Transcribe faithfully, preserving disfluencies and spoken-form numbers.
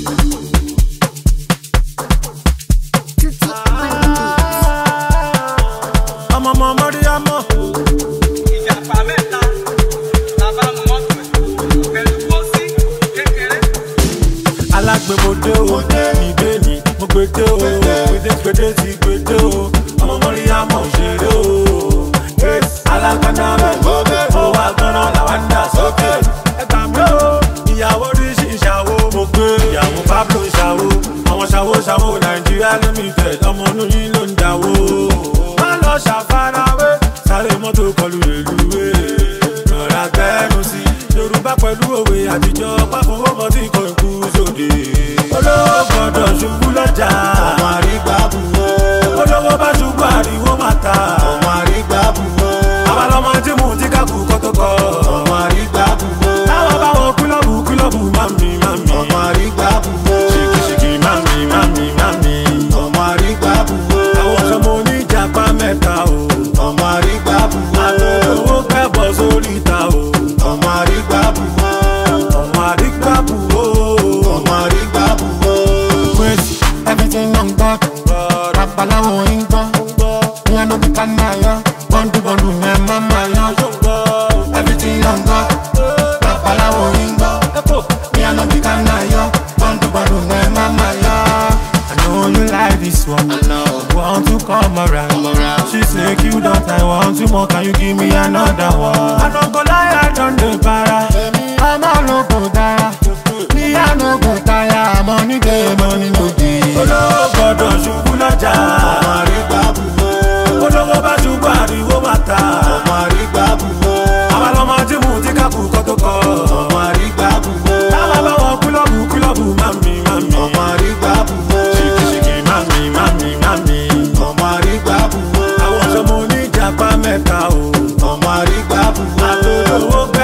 I'm a mama, the I'm a. Alágbe mo dé o, ìgbé ni mo gbé dé o, gbédé gbédé ti gbé dé o, ọmọ mọ́rí àmọ̀ ṣeré o. Alágbádá mẹ́, ó wà gan-an làwọn ń dà sókè. Ẹgbà mi o, ìyàwó ríṣì ìṣàwó mo gbé, ìyàwó Pablo ìṣàwó, àwọn ṣàwó ṣàwó Nàìjíríà limited, ọmọ inú yín ló ń dáwó. Má lọ ṣàfarawé, sáré mọ́tò kọlù rèlúwé, rọra gbẹ́nu sí Yorùbá pẹ̀lú òwe àtijọ́ páfọwọ́mọ́ tí kò kú sóde. Olówó gbọ́dọ̀ ṣubú lọ́jà, ọmọ àrígbá bù ó. Olówó bá ṣubú àríwó máa ta, ọmọ àrígbá bù ó. Àwa lọmọ tí mú tí ká kú kọ́tọ́kọ́, ọmọ àrígbá bù ó. Táwọn bá wọn kúlọ̀bù kúlọ̀bù mami mami, ọmọ àrígbá bù ó. Ṣìkìṣìkì mami mami mami, ọmọ àrígbá bù ó. Àwọn ọ̀ṣọ́mọ oníjàpá mẹ́ta o, ọmọ àrígbá bù ó. Àtòwò kẹ́bọ̀ sórí ìta o, ọmọ àrígbá bù ó. Ọmọ àrígbá bù ó, ọmọ àrígbá bù ó. Wait, everything on God. Babalawo in God. Me I no be kanaya. Bondu bondu me mama ya. Everything on God. Babalawo in God. Me I no be kanaya. Bondu bondu me mama ya. I know you like this one. I know. Want to come around. Come around. She say you don't I want you more. Can you give me another one? I don't go lie, I don't dey para. I'm a local tire. Me I no go tire. Money day, money no day. Olówó gbọ́dọ̀ ṣubú lọ́jà, ọmọ àrígbá bù ó. olówó bá ṣubú àríwó máa ta, ọmọ àrígbá bù ó. àwa lọmọ tí mú tí ká kú kọ́tọ́kọ́, ọmọ àrígbá bù ó. táwọn bá wọn kúlọ̀bù kúlọ̀bù mami mami, ọmọ àrígbá bù ó. ṣìkìṣìkì mami mami mami, ọmọ àrígbá bù ó. àwọn ọ̀ṣọ́mọ oníjàpá mẹ́ta o, ọmọ àrígbá bù ó. àtòwò